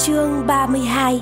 Chương 32.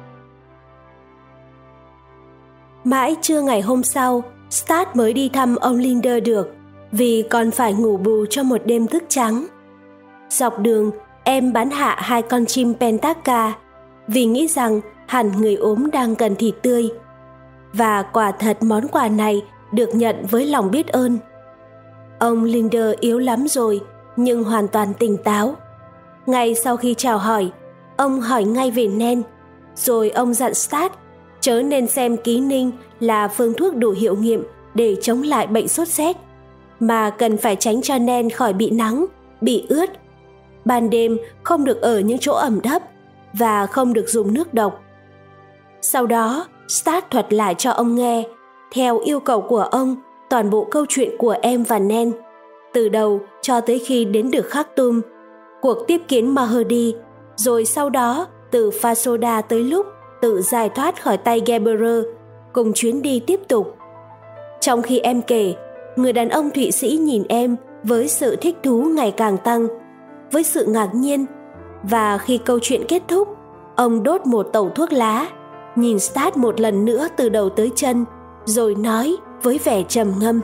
Mãi trưa ngày hôm sau, Stat mới đi thăm ông Linder được, vì còn phải ngủ bù cho một đêm thức trắng. Dọc đường, em bắn hạ 2 con chim Pentaka, vì nghĩ rằng hẳn người ốm đang cần thịt tươi. Và quả thật món quà này được nhận với lòng biết ơn. Ông Linder yếu lắm rồi, nhưng hoàn toàn tỉnh táo. Ngay sau khi chào hỏi, ông hỏi ngay về Nen, rồi ông dặn Stat chớ nên xem ký ninh là phương thuốc đủ hiệu nghiệm để chống lại bệnh sốt rét, mà cần phải tránh cho Nen khỏi bị nắng, bị ướt. Ban đêm không được ở những chỗ ẩm thấp và không được dùng nước độc. Sau đó, Stat thuật lại cho ông nghe, theo yêu cầu của ông, toàn bộ câu chuyện của em và Nen, từ đầu cho tới khi đến được Khartoum, cuộc tiếp kiến Mahdi, rồi sau đó từ Fasoda tới lúc tự giải thoát khỏi tay Geberer, cùng chuyến đi tiếp tục. Trong khi em kể, người đàn ông Thụy Sĩ nhìn em với sự thích thú ngày càng tăng, với sự ngạc nhiên, và khi câu chuyện kết thúc, ông đốt một tẩu thuốc lá, nhìn Stat một lần nữa từ đầu tới chân, rồi nói với vẻ trầm ngâm: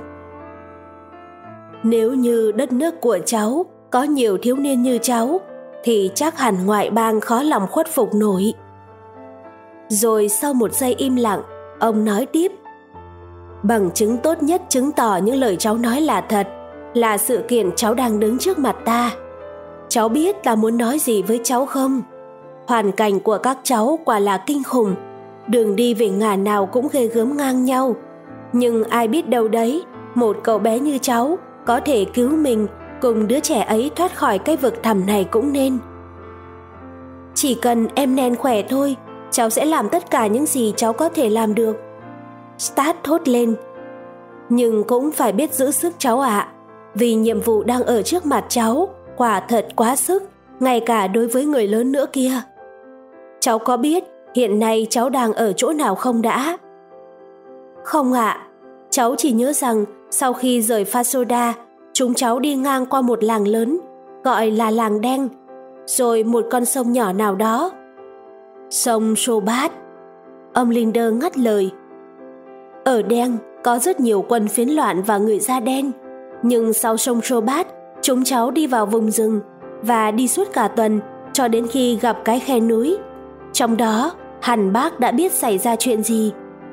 nếu như đất nước của cháu có nhiều thiếu niên như cháu, thì chắc hẳn ngoại bang khó lòng khuất phục nổi. Rồi sau một giây im lặng, ông nói tiếp: bằng chứng tốt nhất chứng tỏ những lời cháu nói là thật, là sự kiện cháu đang đứng trước mặt ta. Cháu biết ta muốn nói gì với cháu không? Hoàn cảnh của các cháu quả là kinh khủng, đường đi về ngả nào cũng ghê gớm ngang nhau. Nhưng ai biết đâu đấy, một cậu bé như cháu có thể cứu mình cùng đứa trẻ ấy thoát khỏi cái vực thẳm này cũng nên. Chỉ cần em Nen khỏe thôi, cháu sẽ làm tất cả những gì cháu có thể làm được. Stat thốt lên. Nhưng cũng phải biết giữ sức cháu ạ, vì nhiệm vụ đang ở trước mặt cháu quả thật quá sức, ngay cả đối với người lớn nữa kia. Cháu có biết hiện nay cháu đang ở chỗ nào không đã? Không ạ, cháu chỉ nhớ rằng sau khi rời Fasoda, chúng cháu đi ngang qua một làng lớn, gọi là làng đen, rồi một con sông nhỏ nào đó. Sông Sobat. Ông Linder ngắt lời. Ở đen có rất nhiều quân phiến loạn và người da đen, nhưng sau sông Sobat, chúng cháu đi vào vùng rừng và đi suốt cả tuần cho đến khi gặp cái khe núi. Trong đó, hẳn bác đã biết xảy ra chuyện gì.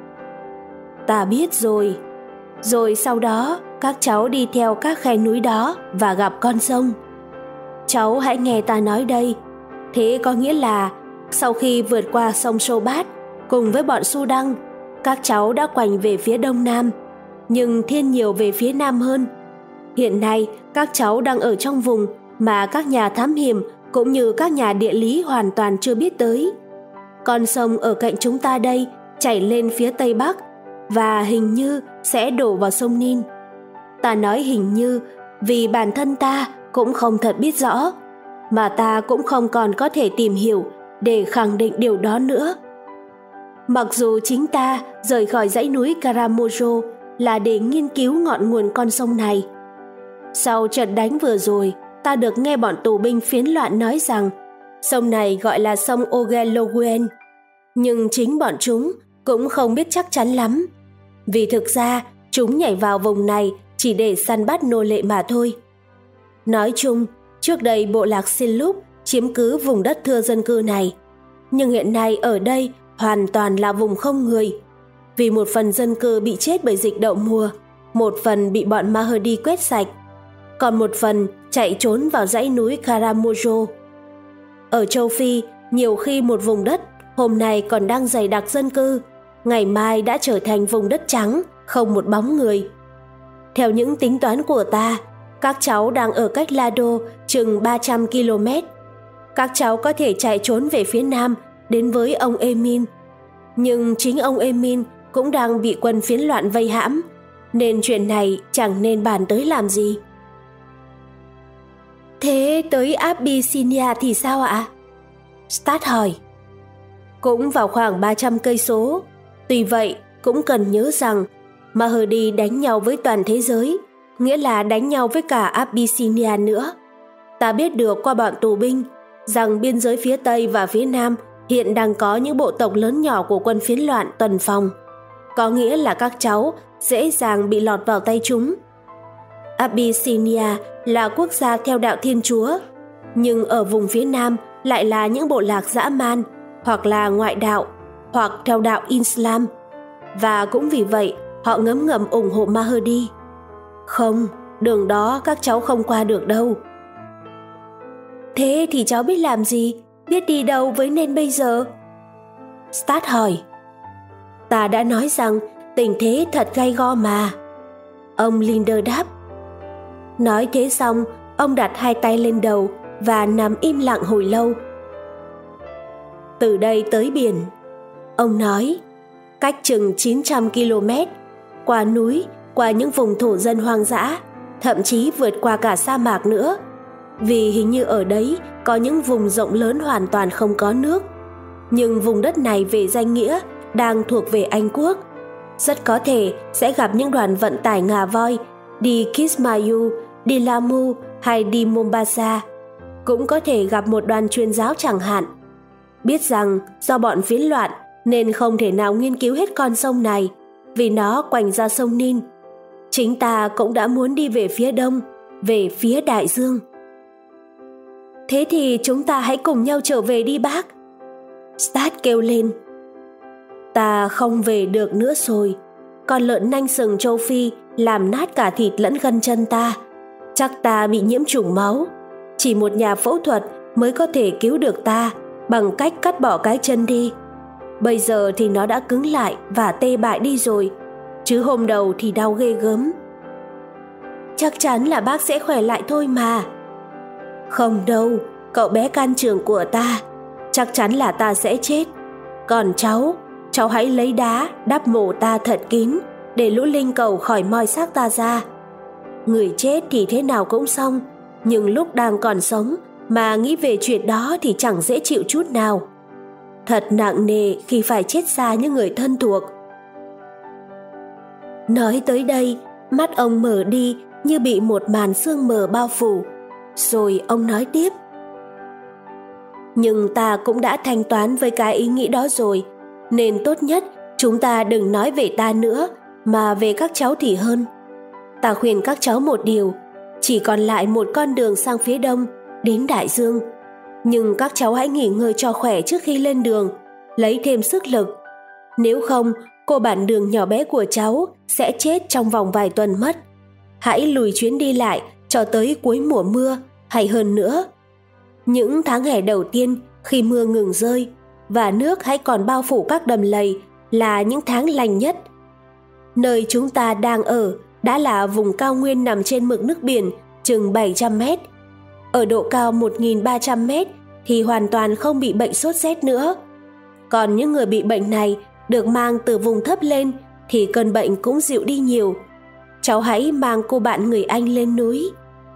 Ta biết rồi. Rồi sau đó, các cháu đi theo các khe núi đó và gặp con sông. Cháu hãy nghe ta nói đây. Thế có nghĩa là sau khi vượt qua sông Sobat cùng với bọn Sudan, các cháu đã quành về phía đông nam, nhưng thiên nhiều về phía nam hơn. Hiện nay, các cháu đang ở trong vùng mà các nhà thám hiểm cũng như các nhà địa lý hoàn toàn chưa biết tới. Con sông ở cạnh chúng ta đây chảy lên phía tây bắc và hình như sẽ đổ vào sông Nin. Ta nói hình như vì bản thân ta cũng không thật biết rõ, mà ta cũng không còn có thể tìm hiểu để khẳng định điều đó nữa. Mặc dù chính ta rời khỏi dãy núi Karamojo là để nghiên cứu ngọn nguồn con sông này. Sau trận đánh vừa rồi, ta được nghe bọn tù binh phiến loạn nói rằng sông này gọi là sông Ogeloguen, nhưng chính bọn chúng cũng không biết chắc chắn lắm, vì thực ra chúng nhảy vào vùng này chỉ để săn bắt nô lệ mà thôi. Nói chung, trước đây bộ lạc Sinloop chiếm cứ vùng đất thưa dân cư này, nhưng hiện nay ở đây hoàn toàn là vùng không người, vì một phần dân cư bị chết bởi dịch đậu mùa, một phần bị bọn Mahdi quét sạch, còn một phần chạy trốn vào dãy núi Karamojo. Ở châu Phi, nhiều khi một vùng đất hôm nay còn đang dày đặc dân cư, ngày mai đã trở thành vùng đất trắng, không một bóng người. Theo những tính toán của ta, các cháu đang ở cách Lado chừng 300 km. Các cháu có thể chạy trốn về phía nam đến với ông Emin. Nhưng chính ông Emin cũng đang bị quân phiến loạn vây hãm, nên chuyện này chẳng nên bàn tới làm gì. Thế tới Abyssinia thì sao ạ? Stat hỏi. Cũng vào khoảng 300 cây số. Tuy vậy, cũng cần nhớ rằng Mahdi đánh nhau với toàn thế giới, nghĩa là đánh nhau với cả Abyssinia nữa. Ta biết được qua bọn tù binh, rằng biên giới phía Tây và phía Nam hiện đang có những bộ tộc lớn nhỏ của quân phiến loạn tuần phòng, có nghĩa là các cháu dễ dàng bị lọt vào tay chúng. Abyssinia là quốc gia theo đạo Thiên Chúa, nhưng ở vùng phía Nam lại là những bộ lạc dã man, hoặc là ngoại đạo, hoặc theo đạo Islam, và cũng vì vậy họ ngấm ngầm ủng hộ Mahdi. Không, đường đó các cháu không qua được đâu. Thế thì cháu biết làm gì, biết đi đâu với nên bây giờ? Stat hỏi. Ta đã nói rằng tình thế thật gay go mà. Ông Linder đáp. Nói thế xong, ông đặt hai tay lên đầu và nằm im lặng hồi lâu. Từ đây tới biển, ông nói, cách chừng 900 km, qua núi, qua những vùng thổ dân hoang dã, thậm chí vượt qua cả sa mạc nữa, vì hình như ở đấy có những vùng rộng lớn hoàn toàn không có nước. Nhưng vùng đất này về danh nghĩa đang thuộc về Anh Quốc. Rất có thể sẽ gặp những đoàn vận tải ngà voi đi Kismayu, đi Lamu hay đi Mombasa. Cũng có thể gặp một đoàn truyền giáo chẳng hạn. Biết rằng do bọn phiến loạn nên không thể nào nghiên cứu hết con sông này, vì nó quanh ra sông Nin. Chính ta cũng đã muốn đi về phía đông, về phía đại dương. Thế thì chúng ta hãy cùng nhau trở về đi bác. Stat kêu lên. Ta không về được nữa rồi. Con lợn nanh sừng châu Phi làm nát cả thịt lẫn gân chân ta. Chắc ta bị nhiễm trùng máu. Chỉ một nhà phẫu thuật mới có thể cứu được ta bằng cách cắt bỏ cái chân đi. Bây giờ thì nó đã cứng lại và tê bại đi rồi, chứ hôm đầu thì đau ghê gớm. Chắc chắn là bác sẽ khỏe lại thôi mà. Không đâu, cậu bé can trường của ta, chắc chắn là ta sẽ chết. Còn cháu hãy lấy đá đắp mộ ta thật kín, để lũ linh cầu khỏi moi xác ta ra. Người chết thì thế nào cũng xong, nhưng lúc đang còn sống mà nghĩ về chuyện đó thì chẳng dễ chịu chút nào. Thật nặng nề khi phải chết xa những người thân thuộc. Nói tới đây, mắt ông mở đi như bị một màn sương mờ bao phủ. Rồi ông nói tiếp. Nhưng ta cũng đã thanh toán với cái ý nghĩ đó rồi, nên tốt nhất chúng ta đừng nói về ta nữa, mà về các cháu thì hơn. Ta khuyên các cháu một điều, chỉ còn lại một con đường sang phía đông, đến đại dương. Nhưng các cháu hãy nghỉ ngơi cho khỏe trước khi lên đường, lấy thêm sức lực. Nếu không, cô bản đường nhỏ bé của cháu sẽ chết trong vòng vài tuần mất. Hãy lùi chuyến đi lại cho tới cuối mùa mưa, hay hơn nữa. Những tháng hè đầu tiên khi mưa ngừng rơi và nước hãy còn bao phủ các đầm lầy là những tháng lành nhất. Nơi chúng ta đang ở đã là vùng cao nguyên nằm trên mực nước biển chừng 700 mét. Ở độ cao 1.300 mét thì hoàn toàn không bị bệnh sốt rét nữa. Còn những người bị bệnh này được mang từ vùng thấp lên thì cơn bệnh cũng dịu đi nhiều. Cháu hãy mang cô bạn người Anh lên núi.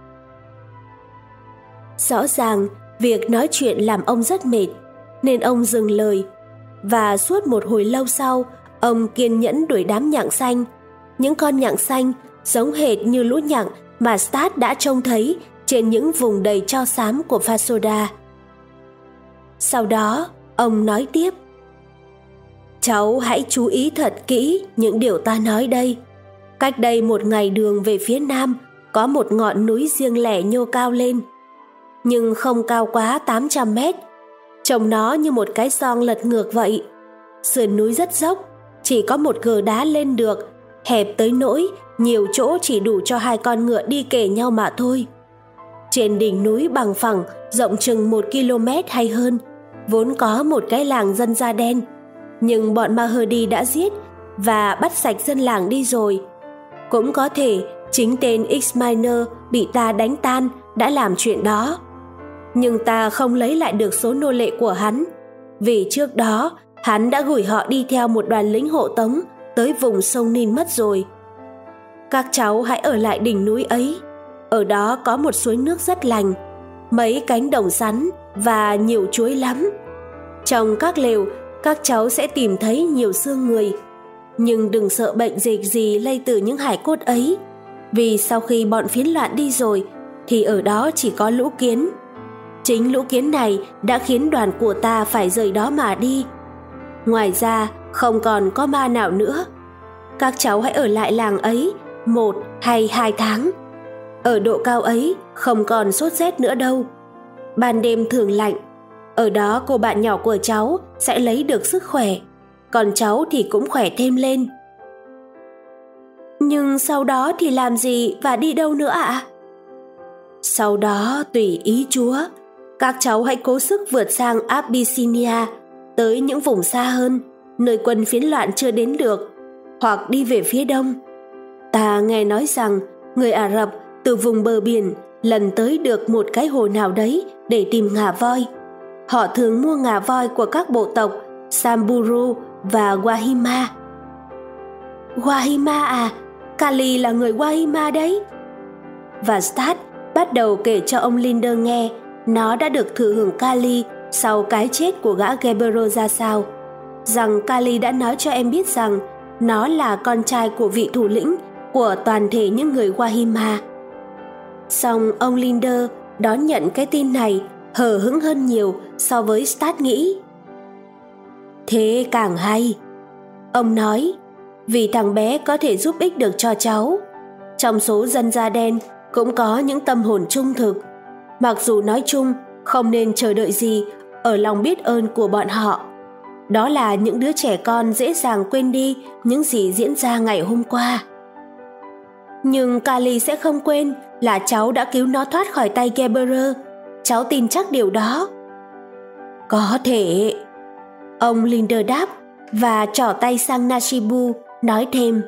Rõ ràng việc nói chuyện làm ông rất mệt, nên ông dừng lời. Và suốt một hồi lâu sau, ông kiên nhẫn đuổi đám nhặng xanh. Những con nhặng xanh giống hệt như lũ nhặng mà Stat đã trông thấy trên những vùng đầy tro xám của Fasoda. Sau đó, ông nói tiếp. Cháu hãy chú ý thật kỹ những điều ta nói đây. Cách đây một ngày đường về phía nam, có một ngọn núi riêng lẻ nhô cao lên, nhưng không cao quá 800 mét. Trông nó như một cái xoong lật ngược vậy. Sườn núi rất dốc, chỉ có một gờ đá lên được, hẹp tới nỗi nhiều chỗ chỉ đủ cho hai con ngựa đi kề nhau mà thôi. Trên đỉnh núi bằng phẳng rộng chừng 1 km hay hơn, vốn có một cái làng dân da đen, nhưng bọn Mahdi đã giết và bắt sạch dân làng đi rồi. Cũng có thể chính tên X-Miner bị ta đánh tan đã làm chuyện đó. Nhưng ta không lấy lại được số nô lệ của hắn, vì trước đó hắn đã gửi họ đi theo một đoàn lính hộ tống tới vùng sông Nin mất rồi. Các cháu hãy ở lại đỉnh núi ấy. Ở đó có một suối nước rất lành, mấy cánh đồng sắn và nhiều chuối lắm. Trong các lều, các cháu sẽ tìm thấy nhiều xương người. Nhưng đừng sợ bệnh dịch gì lây từ những hài cốt ấy, vì sau khi bọn phiến loạn đi rồi thì ở đó chỉ có lũ kiến. Chính lũ kiến này đã khiến đoàn của ta phải rời đó mà đi. Ngoài ra, không còn có ma nào nữa. Các cháu hãy ở lại làng ấy 1 hay 2 tháng. Ở độ cao ấy không còn sốt rét nữa đâu. Ban đêm thường lạnh. Ở đó cô bạn nhỏ của cháu sẽ lấy được sức khỏe, còn cháu thì cũng khỏe thêm lên. Nhưng sau đó thì làm gì và đi đâu nữa ạ? Sau đó tùy ý Chúa. Các cháu hãy cố sức vượt sang Abyssinia, tới những vùng xa hơn, nơi quân phiến loạn chưa đến được, hoặc đi về phía đông. Ta nghe nói rằng người Ả Rập từ vùng bờ biển lần tới được một cái hồ nào đấy để tìm ngà voi. Họ thường mua ngà voi của các bộ tộc Samburu và Wahima. Wahima à? Kali là người Wahima đấy. Và Stat bắt đầu kể cho ông Linder nghe nó đã được thừa hưởng Kali sau cái chết của gã Gebero ra sao. Rằng Kali đã nói cho em biết rằng nó là con trai của vị thủ lĩnh của toàn thể những người Wahima. Song ông Linder đón nhận cái tin này hờ hững hơn nhiều so với Stat nghĩ. Thế càng hay. Ông nói, vì thằng bé có thể giúp ích được cho cháu. Trong số dân da đen cũng có những tâm hồn trung thực. Mặc dù nói chung không nên chờ đợi gì ở lòng biết ơn của bọn họ. Đó là những đứa trẻ con dễ dàng quên đi những gì diễn ra ngày hôm qua. Nhưng Kali sẽ không quên là cháu đã cứu nó thoát khỏi tay Geberer. Cháu tin chắc điều đó. Có thể. Ông Linder đáp và trỏ tay sang Nashibu, nói thêm.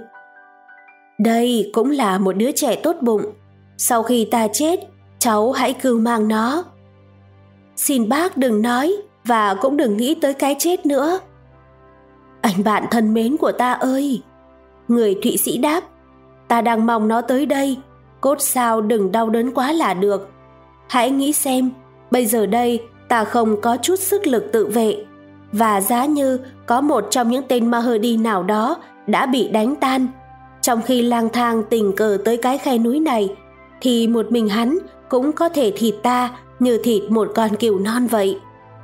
Đây cũng là một đứa trẻ tốt bụng. Sau khi ta chết, cháu hãy cưu mang nó. Xin bác đừng nói và cũng đừng nghĩ tới cái chết nữa. Anh bạn thân mến của ta ơi! Người Thụy Sĩ đáp. Ta đang mong nó tới đây. Cốt sao đừng đau đớn quá là được. Hãy nghĩ xem, bây giờ đây ta không có chút sức lực tự vệ. Và giá như có một trong những tên Mahdi nào đó đã bị đánh tan, trong khi lang thang tình cờ tới cái khe núi này, thì một mình hắn cũng có thể thịt ta như thịt một con cừu non vậy.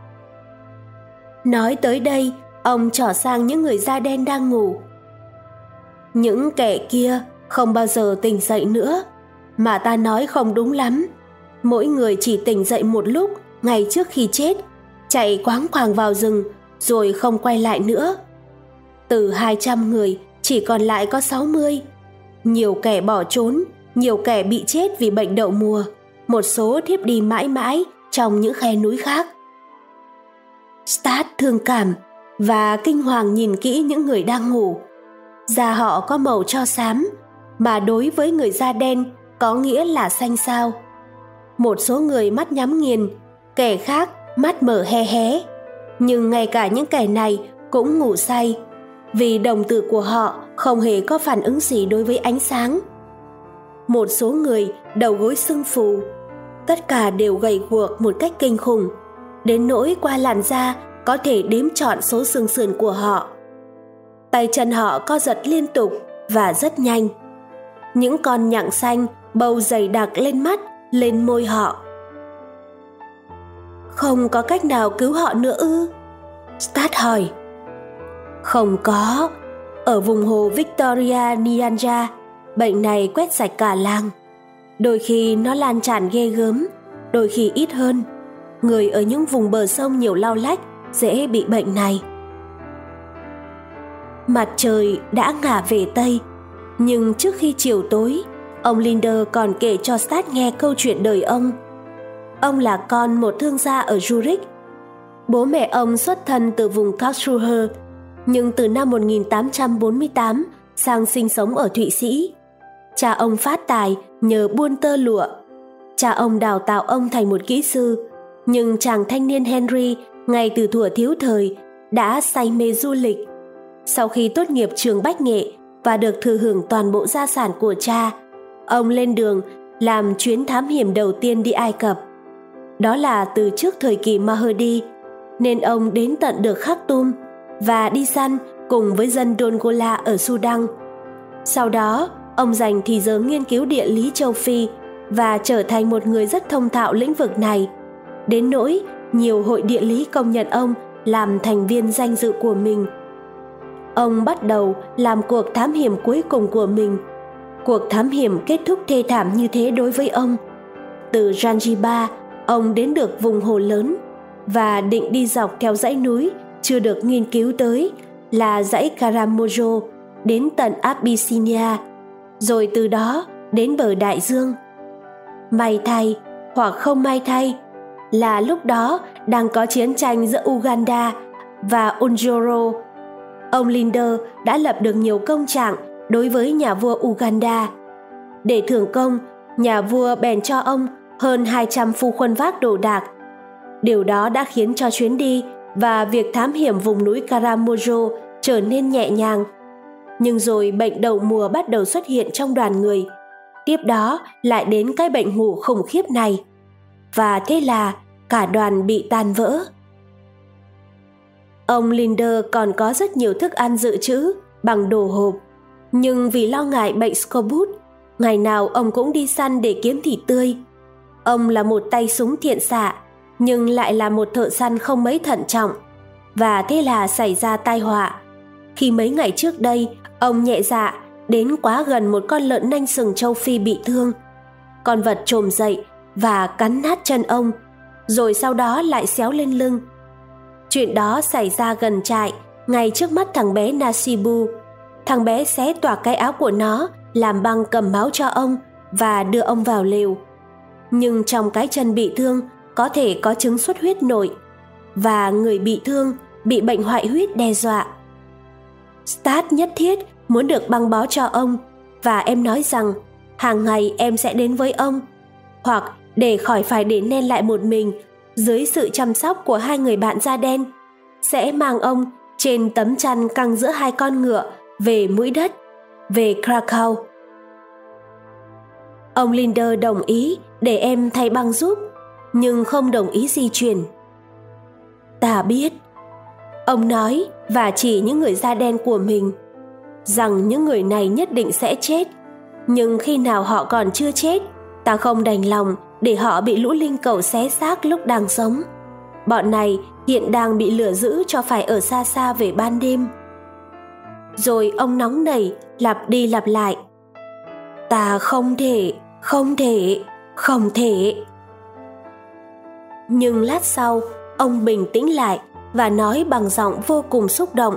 Nói tới đây, ông trỏ sang những người da đen đang ngủ. Những kẻ kia không bao giờ tỉnh dậy nữa, mà ta nói không đúng lắm. Mỗi người chỉ tỉnh dậy một lúc ngay trước khi chết, chạy quáng quàng vào rừng rồi không quay lại nữa. Từ 200 người chỉ còn lại có 60. Nhiều kẻ bỏ trốn, nhiều kẻ bị chết vì bệnh đậu mùa, một số thiếp đi mãi mãi trong những khe núi khác. Stat thương cảm và kinh hoàng nhìn kỹ những người đang ngủ. Da họ có màu tro xám, mà đối với người da đen có nghĩa là xanh xao. Một số người mắt nhắm nghiền, kẻ khác mắt mở hé hé. Nhưng ngay cả những kẻ này cũng ngủ say, vì đồng tử của họ không hề có phản ứng gì đối với ánh sáng. Một số người đầu gối sưng phù, tất cả đều gầy guộc một cách kinh khủng, đến nỗi qua làn da có thể đếm trọn số xương sườn của họ. Tay chân họ co giật liên tục và rất nhanh. Những con nhặng xanh bầu dày đặc lên mắt, lên môi họ. Không có cách nào cứu họ nữa ư? Stat hỏi. Không có. Ở vùng hồ Victoria Nyanja, bệnh này quét sạch cả làng. Đôi khi nó lan tràn ghê gớm, đôi khi ít hơn. Người ở những vùng bờ sông nhiều lau lách dễ bị bệnh này. Mặt trời đã ngả về Tây, nhưng trước khi chiều tối, ông Linder còn kể cho Stat nghe câu chuyện đời ông. Ông là con một thương gia ở Zurich. Bố mẹ ông xuất thân từ vùng Karlsruhe, nhưng từ năm 1848 sang sinh sống ở Thụy Sĩ. Cha ông phát tài nhờ buôn tơ lụa. Cha ông đào tạo ông thành một kỹ sư, nhưng chàng thanh niên Henry ngay từ thuở thiếu thời đã say mê du lịch. Sau khi tốt nghiệp trường Bách Nghệ và được thừa hưởng toàn bộ gia sản của cha, ông lên đường làm chuyến thám hiểm đầu tiên đi Ai Cập. Đó là từ trước thời kỳ Mahdi, nên ông đến tận được Khartoum và đi săn cùng với dân Dongola ở Sudan. Sau đó, ông dành thì giờ nghiên cứu địa lý châu Phi và trở thành một người rất thông thạo lĩnh vực này. đến nỗi nhiều hội địa lý công nhận ông làm thành viên danh dự của mình. Ông bắt đầu làm cuộc thám hiểm cuối cùng của mình. Cuộc thám hiểm kết thúc thê thảm như thế đối với ông. Từ Zanzibar, ông đến được vùng hồ lớn và định đi dọc theo dãy núi chưa được nghiên cứu tới là dãy Karamojo đến tận Abyssinia, rồi từ đó đến bờ đại dương. May thay hoặc không may thay là lúc đó đang có chiến tranh giữa Uganda và Unjoro. Ông Linder đã lập được nhiều công trạng đối với nhà vua Uganda. Để thưởng công, nhà vua bèn cho ông hơn 200 phu khuân vác đồ đạc. Điều đó đã khiến cho chuyến đi và việc thám hiểm vùng núi Karamojo trở nên nhẹ nhàng. Nhưng rồi bệnh đậu mùa bắt đầu xuất hiện trong đoàn người. Tiếp đó lại đến cái bệnh ngủ khủng khiếp này. Và thế là cả đoàn bị tan vỡ. Ông Linder còn có rất nhiều thức ăn dự trữ bằng đồ hộp. Nhưng vì lo ngại bệnh scorbut, ngày nào ông cũng đi săn để kiếm thịt tươi. Ông là một tay súng thiện xạ, nhưng lại là một thợ săn không mấy thận trọng. Và thế là xảy ra tai họa. Khi mấy ngày trước đây, ông nhẹ dạ đến quá gần một con lợn nanh sừng châu Phi bị thương. Con vật trồm dậy và cắn nát chân ông, rồi sau đó lại xéo lên lưng. Chuyện đó xảy ra gần trại, ngay trước mắt thằng bé Nasibu. Thằng bé xé toạc cái áo của nó, làm băng cầm máu cho ông và đưa ông vào lều. Nhưng trong cái chân bị thương có thể có chứng xuất huyết nội, và người bị thương bị bệnh hoại huyết đe dọa. Stat nhất thiết muốn được băng bó cho ông, và em nói rằng hàng ngày em sẽ đến với ông, hoặc để khỏi phải để nên lại một mình dưới sự chăm sóc của hai người bạn da đen, sẽ mang ông trên tấm chăn căng giữa hai con ngựa về mũi đất, về Krakow. Ông Linder đồng ý để em thay băng giúp, nhưng không đồng ý di chuyển. Ta biết, ông nói và chỉ những người da đen của mình, rằng những người này nhất định sẽ chết, nhưng khi nào họ còn chưa chết, ta không đành lòng để họ bị lũ linh cẩu xé xác lúc đang sống. Bọn này hiện đang bị lửa giữ cho phải ở xa xa về ban đêm. Rồi ông nóng nảy lặp đi lặp lại: Ta không thể, không thể, không thể. Nhưng lát sau, ông bình tĩnh lại và nói bằng giọng vô cùng xúc động: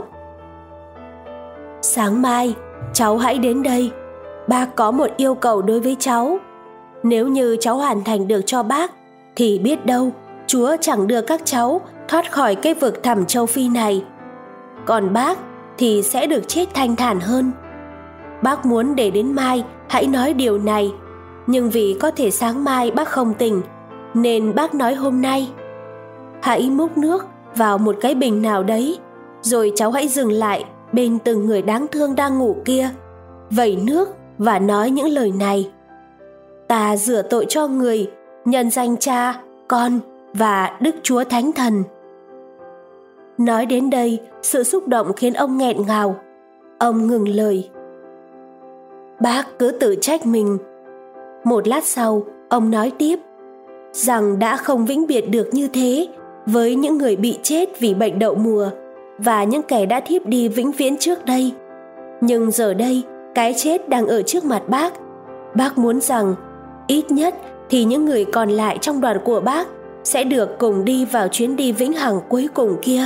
Sáng mai, cháu hãy đến đây. Bác có một yêu cầu đối với cháu. Nếu như cháu hoàn thành được cho bác, thì biết đâu Chúa chẳng đưa các cháu thoát khỏi cái vực thẳm châu Phi này. Còn bác thì sẽ được chết thanh thản hơn. Bác muốn để đến mai hãy nói điều này, nhưng vì có thể sáng mai bác không tỉnh, nên bác nói hôm nay. Hãy múc nước vào một cái bình nào đấy, rồi cháu hãy dừng lại bên từng người đáng thương đang ngủ kia, vẩy nước và nói những lời này: Ta rửa tội cho người, nhân danh Cha, Con và Đức Chúa Thánh Thần. Nói đến đây, sự xúc động khiến ông nghẹn ngào. Ông ngừng lời. Bác cứ tự trách mình. Một lát sau, ông nói tiếp rằng đã không vĩnh biệt được như thế với những người bị chết vì bệnh đậu mùa và những kẻ đã thiếp đi vĩnh viễn trước đây. Nhưng giờ đây, cái chết đang ở trước mặt bác. Bác muốn rằng ít nhất thì những người còn lại trong đoàn của bác sẽ được cùng đi vào chuyến đi vĩnh hằng cuối cùng kia.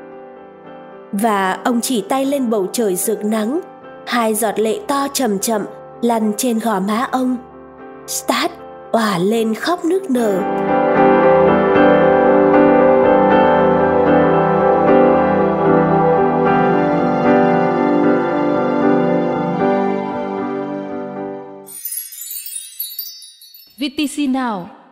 Và ông chỉ tay lên bầu trời rực nắng. Hai giọt lệ to chậm chậm lăn trên gò má ông. Stat òa lên khóc nức nở. VTC Now